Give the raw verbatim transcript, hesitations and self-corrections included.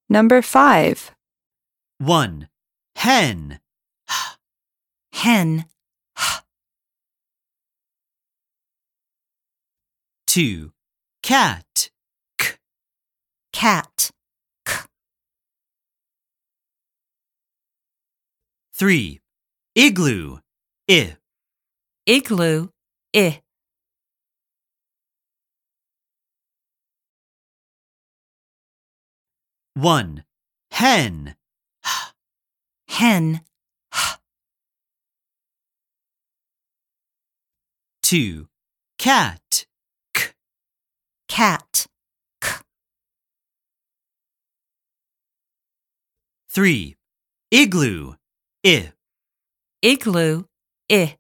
Number five. one. Hen. Hen. two. Cat. Cat. three. Igloo. I. Igloo. I. one. Hen. Hen. two. Cat. Cat. three. Igloo. I. Igloo. I.